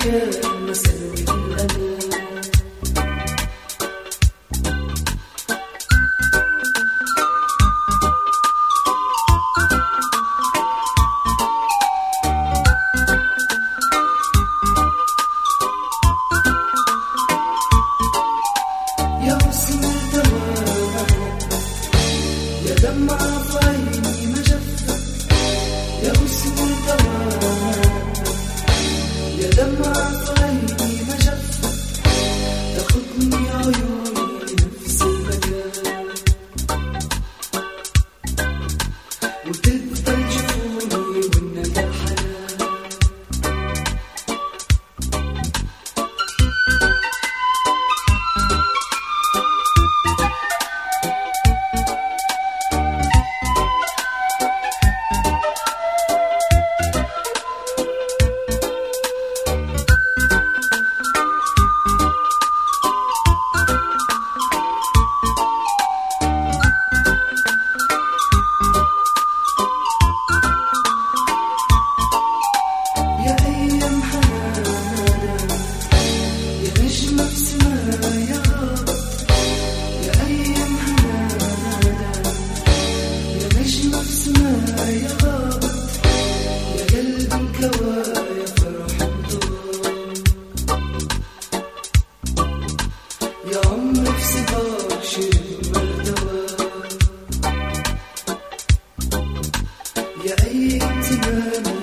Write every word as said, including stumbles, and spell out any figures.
مكان مساوي الأمان. يا حسن الدوام يا دمعة في عيني ما جفت، يا حسن الدوام يا دمعة في عيني ما جفت، تاخدني عيوني نفس المكان وتفضل جفوني والندى الحنان. يا غابت يا قلب الكوايا فرح الدور، يا عمري في صباك شرب الدواء، يا أي اهتمام